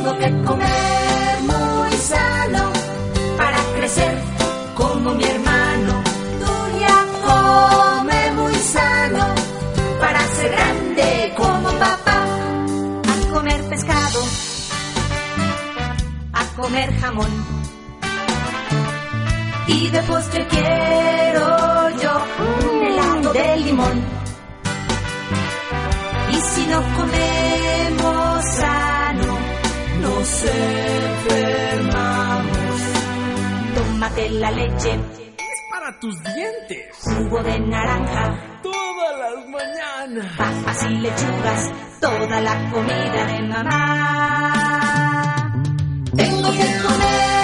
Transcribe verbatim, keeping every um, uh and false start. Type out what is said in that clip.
Tengo que comer muy sano para crecer como mi hermano. Nuria come muy sano para ser grande como papá. A comer pescado, a comer jamón, y de postre quiero yo un helado de limón. Y si no comemos sano, nos enfermamos. Tómate la leche, es para tus dientes. Jugo de naranja, todas las mañanas. Papas y lechugas, toda la comida de mamá. Tengo que comer